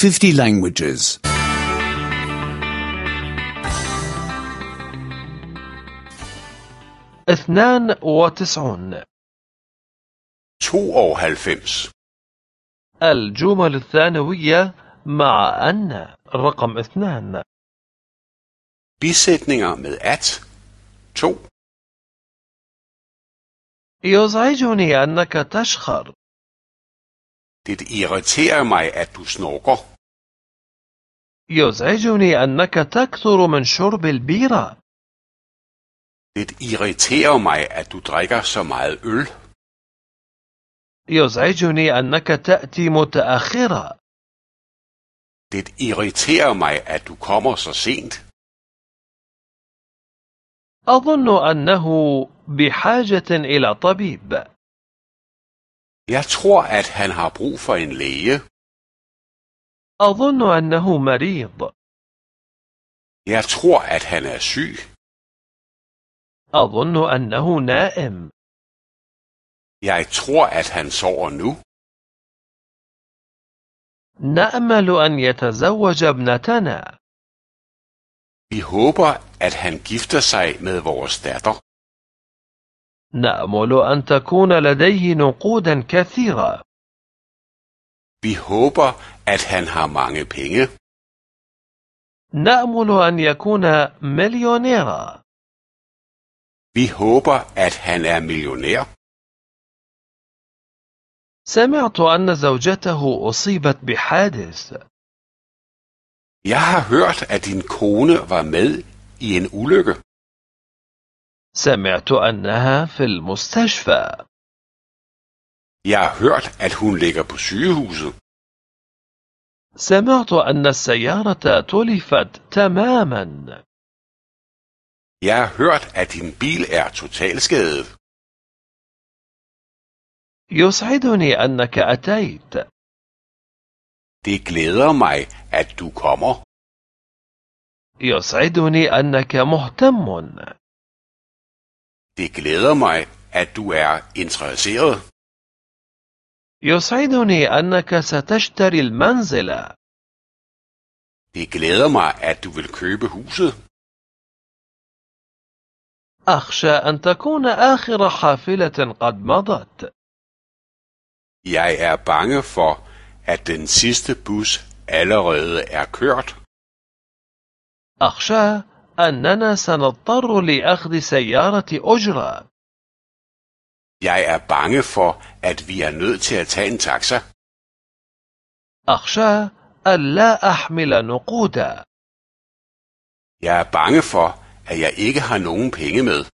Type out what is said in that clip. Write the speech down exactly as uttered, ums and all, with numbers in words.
fifty languages. اثنان وتسعون. tooghalvfems. الجمل الثانوية مع أن رقم اثنان. Bisætninger med at. to. يزعجني أنك تشخر. Det irriterer mig, at du snorker. يزعجني أنك تكثر من شرب البيرة. Det irriterer mig, at du drikker så meget øl. يزعجني أنك تأتي متأخرا. Det irriterer mig, at du kommer så sent. أظن أنه بحاجة إلى طبيب. Jeg tror, at han har brug for en læge. أظن أنه مريض. Jeg tror, at han er syg. أظن أنه نائم. Jeg tror, at han sover nu. نأمل أن يتزوج ابنتنا. Vi håber, at han gifter sig med vores datter. نأمل أن تكون لديه نقودا كثيرة. Vi håber, at han har mange penge. نأمل أن يكون مليونيرا. Vi håber, at han er millionær. سمعت أن زوجته أصيبت بحادث. Jeg har hørt, at din kone var med i en ulykke. سمعت أنها في المستشفى. Jeg har hørt, at hun ligger på sygehuset. سمعت أن السيارة تلفت تماما. Jeg har hørt, at din bil er totalskadet. يسعدني أنك أتيت. Det glæder mig, at du kommer. يسعدني أنك مهتم. Det glæder mig, at du er interesseret. يسعدني أنك ستشتري المنزل. Det glæder mig, at du vil købe huset. أخشى أن تكون آخر حافلة قد مضت. Jeg er bange for, at den sidste bus allerede er kørt. أخشى أننا سنضطر لأخذ سيارة أجرة. Jeg er bange for, at vi er nødt til at tage en taxa. أخشى أن لا أحمل نقودا. Jeg er bange for, at jeg ikke har nogen penge med.